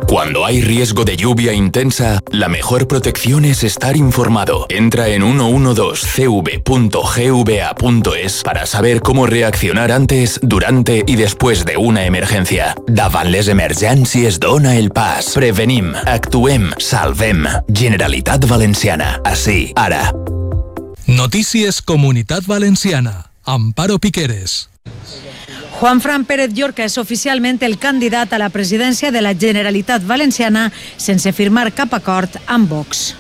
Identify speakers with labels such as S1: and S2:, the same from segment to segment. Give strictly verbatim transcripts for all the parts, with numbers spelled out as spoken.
S1: Cuando hay riesgo de lluvia intensa, la mejor protección es estar informado. Entra en ciento doce c v punto g v a punto es para saber cómo reaccionar antes, durante y después de una emergencia. Davant les emergències dona el pas. Prevenim, actuem, salvem. Generalitat Valenciana. Així, ara.
S2: Notícies Comunitat Valenciana. Amparo Piqueres.
S3: Juanfran Pérez Llorca és oficialment el candidat a la presidència de la Generalitat Valenciana sense firmar cap acord amb Vox.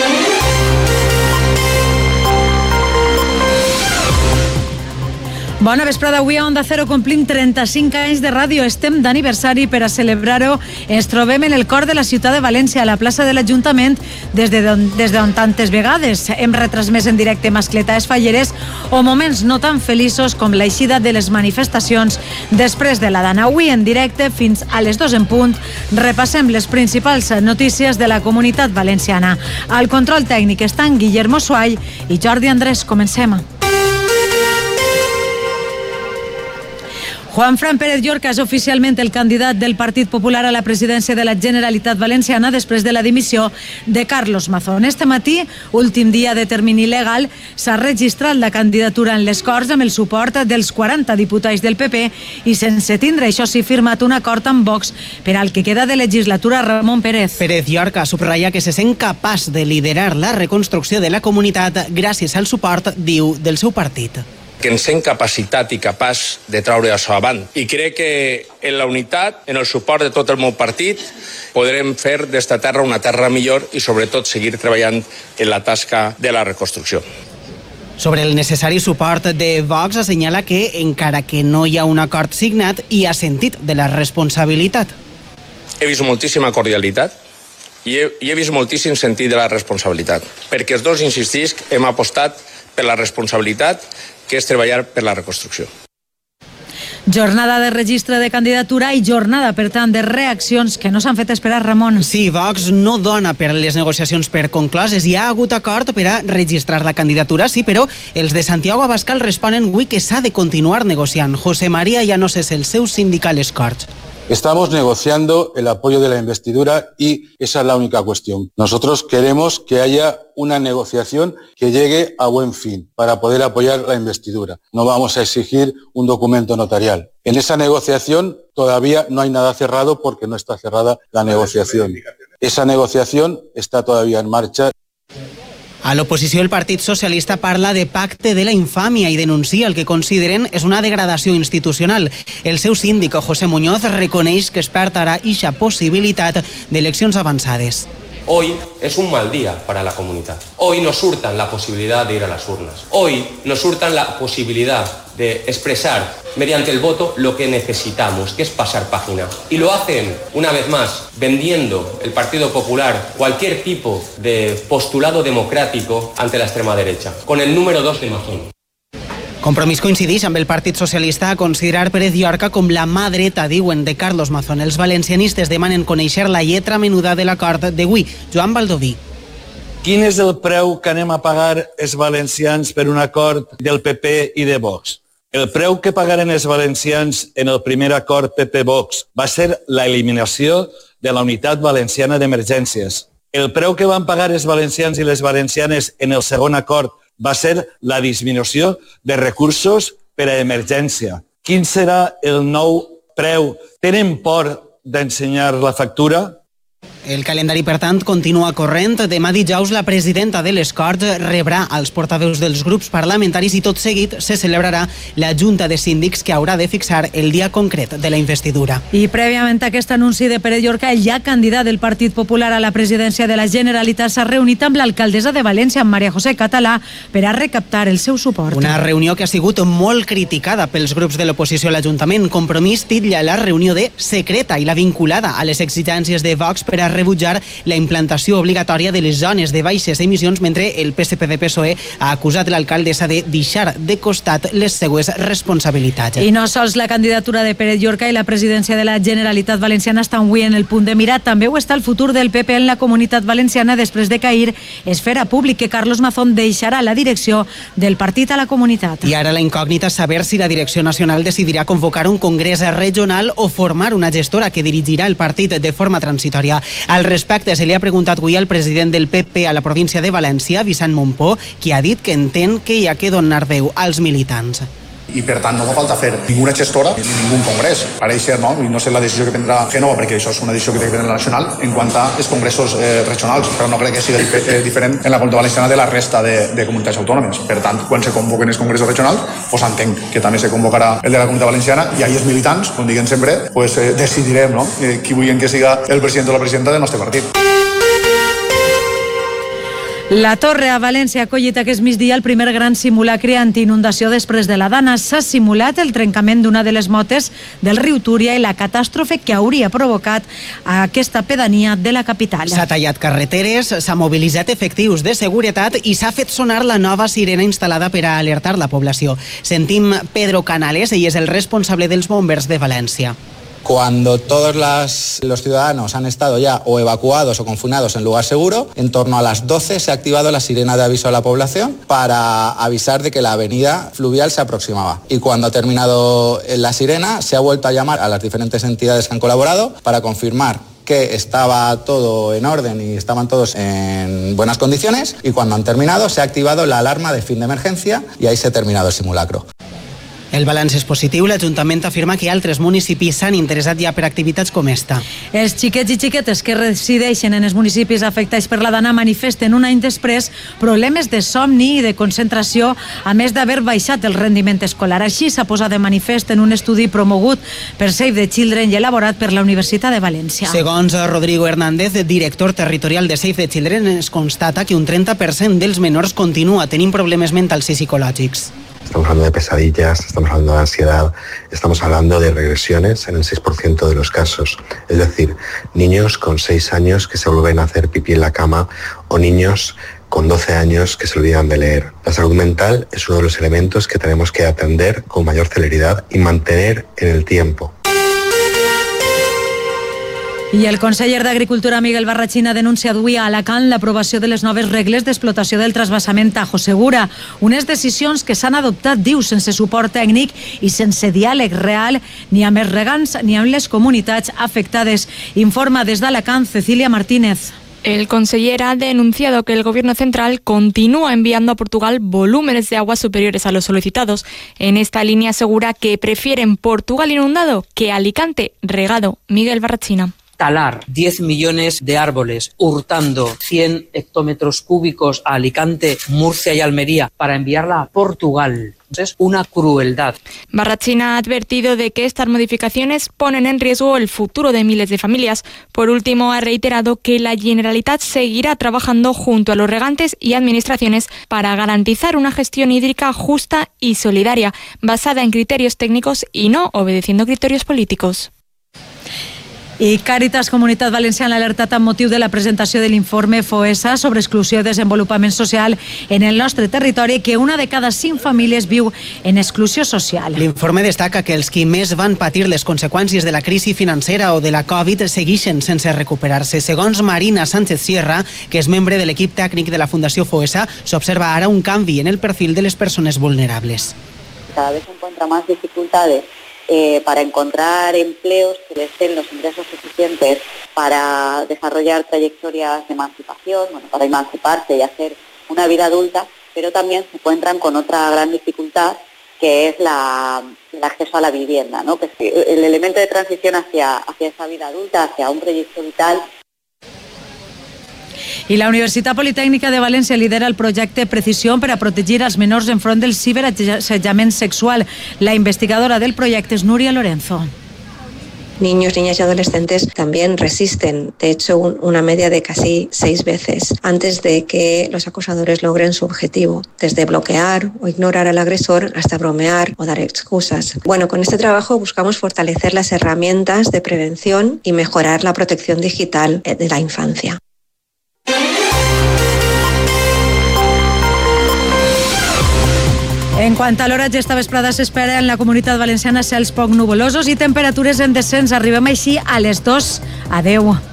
S3: Bona vesprada, avui a Onda Cero complim trenta-cinc anys de ràdio. Estem d'aniversari. Per a celebrar-ho ens trobem en el cor de la ciutat de València, a la plaça de l'Ajuntament, des d'on des d'on tantes vegades hem retransmès en directe mascletades falleres o moments no tan feliços com l'eixida de les manifestacions després de la d'ana. Avui en directe fins a les dues en punt repassem les principals notícies de la comunitat valenciana. Al control tècnic estan Guillermo Suall i Jordi Andrés. Comencem. Juanfran Pérez Llorca és oficialment el candidat del Partit Popular a la presidència de la Generalitat Valenciana després de la dimissió de Carlos Mazón. Este matí, últim dia de termini legal, s'ha registrat la candidatura en les Corts amb el suport dels quaranta diputats del P P i sense tindre, això sí, firmat un acord amb Vox per al que queda de legislatura. Ramon Pérez.
S4: Pérez Llorca subratlla que se sent capaç de liderar la reconstrucció de la comunitat gràcies al suport, diu, del seu partit.
S5: Que ens sent capacitat i capaç de traure això avant. I crec que en la unitat, en el suport de tot el meu partit, podrem fer d'esta terra una terra millor i sobretot seguir treballant en la tasca de la reconstrucció.
S4: Sobre el necessari suport de Vox, assenyala que, encara que no hi ha un acord signat, hi ha sentit de la responsabilitat.
S5: He vist moltíssima cordialitat i he, i he vist moltíssim sentit de la responsabilitat, perquè els dos, insistisc, hem apostat per la responsabilitat, que és treballar per la reconstrucció.
S3: Jornada de registre de candidatura i jornada, per tant, de reaccions que no s'han fet esperar, Ramon.
S4: Sí, Vox no dona per les negociacions per concloses. Hi ha hagut acord per a registrar la candidatura, sí, però els de Santiago Abascal responen avui que s'ha de continuar negociant. José María Llanos és el seu sindical Escorts.
S6: Estamos negociando el apoyo de la investidura y esa es la única cuestión. Nosotros queremos que haya una negociación que llegue a buen fin para poder apoyar la investidura. No vamos a exigir un documento notarial. En esa negociación todavía no hay nada cerrado porque no está cerrada la negociación. Esa negociación está todavía en marcha.
S4: A l'oposició, el Partit Socialista parla de pacte de la infàmia i denuncia el que consideren és una degradació institucional. El seu síndic, José Muñoz, reconeix que es perdrà eixa possibilitat d'eleccions avançades.
S7: Hoy es un mal día para la comunidad. Hoy nos hurtan la posibilidad de ir a las urnas. Hoy nos hurtan la posibilidad de expresar mediante el voto lo que necesitamos, que es pasar página. Y lo hacen, una vez más, vendiendo el Partido Popular cualquier tipo de postulado democrático ante la extrema derecha, con el número dos de Mazón.
S4: Compromís coincideix amb el Partit Socialista a considerar Pérez Llorca com la mà dreta, diuen, de Carlos Mazón. Els valencianistes demanen conèixer la lletra menuda de l'acord d'avui. Joan Baldoví.
S8: Quin és el preu que anem a pagar els valencians per un acord del P P i de Vox? El preu que pagaren els valencians en el primer acord P P-Vox va ser la eliminació de la unitat valenciana d'emergències. El preu que van pagar els valencians i les valencianes en el segon acord va ser la disminució de recursos per a emergència. Quin serà el nou preu? Tenen por d'ensenyar la factura?
S4: El calendari, per tant, continua corrent. Demà dijous la presidenta de les Corts rebrà els portaveus dels grups parlamentaris i tot seguit se celebrarà la Junta de Síndics que haurà de fixar el dia concret de la investidura.
S3: I prèviament a aquest anunci de Pérez Llorca, el ja candidat del Partit Popular a la presidència de la Generalitat s'ha reunit amb l'alcaldessa de València, amb Maria José Català, per a recaptar el seu suport.
S4: Una reunió que ha sigut molt criticada pels grups de l'oposició a l'Ajuntament. Compromís titlla la reunió de secreta i la vinculada a les exigències de Vox per a rebutjar la implantació obligatòria de les zones de baixes emissions, mentre el P S P de P S O E ha acusat l'alcaldessa de deixar de costat les seues responsabilitats.
S3: I no sols la candidatura de Pérez Llorca i la presidència de la Generalitat Valenciana estan avui en el punt de mirar, també ho està el futur del P P en la Comunitat Valenciana després de cair esfera públic que Carlos Mazón deixarà la direcció del partit a la comunitat.
S4: I ara la incògnita és saber si la direcció nacional decidirà convocar un congrés regional o formar una gestora que dirigirà el partit de forma transitòria. Al respecte, se li ha preguntat avui al president del P P a la província de València, Vicent Montpó, qui ha dit que entén que hi ha que donar veu als militants.
S9: I per tant no fa falta fer ninguna gestora ni ningú congrés. Pareix ser, no? I no sé la decisió que prendrà Génova, perquè això és una decisió que té que prendre la nacional en quant a els congressos eh, regionals, però no crec que sigui eh, diferent en la Comunitat Valenciana de la resta de, de comunitats autònomes. Per tant, quan se convoquen els congressos regionals, pues entenc que també se convocarà el de la Comunitat Valenciana i ahí els militants, com diguen sempre, pues, eh, decidirem, no? eh, qui vulguin que siga el president o la presidenta del nostre partit.
S3: La Torre a València ha acollit aquest migdia el primer gran simulacre antiinundació després de la Dana. S'ha simulat el trencament d'una de les motes del riu Túria i la catàstrofe que hauria provocat a aquesta pedania de la capital.
S4: S'ha tallat carreteres, s'ha mobilitzat efectius de seguretat i s'ha fet sonar la nova sirena instal·lada per a alertar la població. Sentim Pedro Canales, ell és el responsable dels bombers de València.
S10: Cuando todos las, los ciudadanos han estado ya o evacuados o confinados en lugar seguro, en torno a las doce se ha activado la sirena de aviso a la población para avisar de que la avenida fluvial se aproximaba. Y cuando ha terminado la sirena, se ha vuelto a llamar a las diferentes entidades que han colaborado para confirmar que estaba todo en orden y estaban todos en buenas condiciones, y cuando han terminado se ha activado la alarma de fin de emergencia y ahí se ha terminado el simulacro.
S4: El balanç és positiu. L'Ajuntament afirma que altres municipis s'han interessat ja per activitats com esta.
S3: Els xiquets i xiquetes que resideixen en els municipis afectats per la Dana manifesten un any després problemes de somni i de concentració, a més d'haver baixat el rendiment escolar. Així s'ha posat de manifest en un estudi promogut per Save the Children i elaborat per la Universitat de València.
S4: Segons Rodrigo Hernández, director territorial de Save the Children, es constata que un treinta per cent dels menors continua tenint problemes mentals i psicològics.
S11: Estamos hablando de pesadillas, estamos hablando de ansiedad, estamos hablando de regresiones en el seis por ciento de los casos. Es decir, niños con seis años que se vuelven a hacer pipí en la cama o niños con doce años que se olvidan de leer. La salud mental es uno de los elementos que tenemos que atender con mayor celeridad y mantener en el tiempo.
S3: I el conseller d'Agricultura, Miguel Barrachina, ha denunciat avui a Alacant l'aprovació de les noves regles d'explotació del transvasament Tajo Segura. Unes decisions que s'han adoptat, diu, sense suport tècnic i sense diàleg real ni amb els regants ni amb les comunitats afectades. Informa des d'Alacant Cecilia Martínez.
S12: El conseller ha denunciado que el gobierno central continúa enviando a Portugal volúmenes de agua superiores a los solicitados. En esta línea asegura que prefieren Portugal inundado que Alicante regado. Miguel Barrachina.
S13: Talar diez millones de árboles, hurtando cien hectómetros cúbicos a Alicante, Murcia y Almería para enviarla a Portugal. Es una crueldad.
S12: Barrachina ha advertido de que estas modificaciones ponen en riesgo el futuro de miles de familias. Por último, ha reiterado que la Generalitat seguirá trabajando junto a los regantes y administraciones para garantizar una gestión hídrica justa y solidaria, basada en criterios técnicos y no obedeciendo criterios políticos.
S3: I Càritas Comunitat Valenciana ha alertat amb motiu de la presentació de l'informe FOESA sobre exclusió i desenvolupament social en el nostre territori que una de cada cinc famílies viu en exclusió social.
S4: L'informe destaca que els qui més van patir les conseqüències de la crisi financera o de la Covid segueixen sense recuperar-se. Segons Marina Sánchez Sierra, que és membre de l'equip tècnic de la Fundació FOESA, s'observa ara un canvi en el perfil de les persones vulnerables.
S14: Cada vez se encuentra más dificultades Eh, para encontrar empleos que les den los ingresos suficientes para desarrollar trayectorias de emancipación, bueno, para emanciparse y hacer una vida adulta, pero también se encuentran con otra gran dificultad que es la, el acceso a la vivienda, ¿no? Que es el elemento de transición hacia, hacia esa vida adulta, hacia un proyecto vital.
S3: I la Universitat Politècnica de València lidera el projecte Precisió per a protegir els menors enfront del ciberassetjament sexual. La investigadora del projecte és Núria Lorenzo.
S15: niños, niñas y adolescentes también resisten, de hecho un, una media de casi seis veces, antes de que los acosadores logren su objetivo, desde bloquear o ignorar al agresor hasta bromear o dar excusas. Bueno, con este trabajo buscamos fortalecer las herramientas de prevención y mejorar la protección digital de la infancia.
S3: En quant a l'hora, esta vesprada s'espera en la Comunitat Valenciana cels poc nuvolosos i temperatures en descens. Arribem així a les dos. Adeu.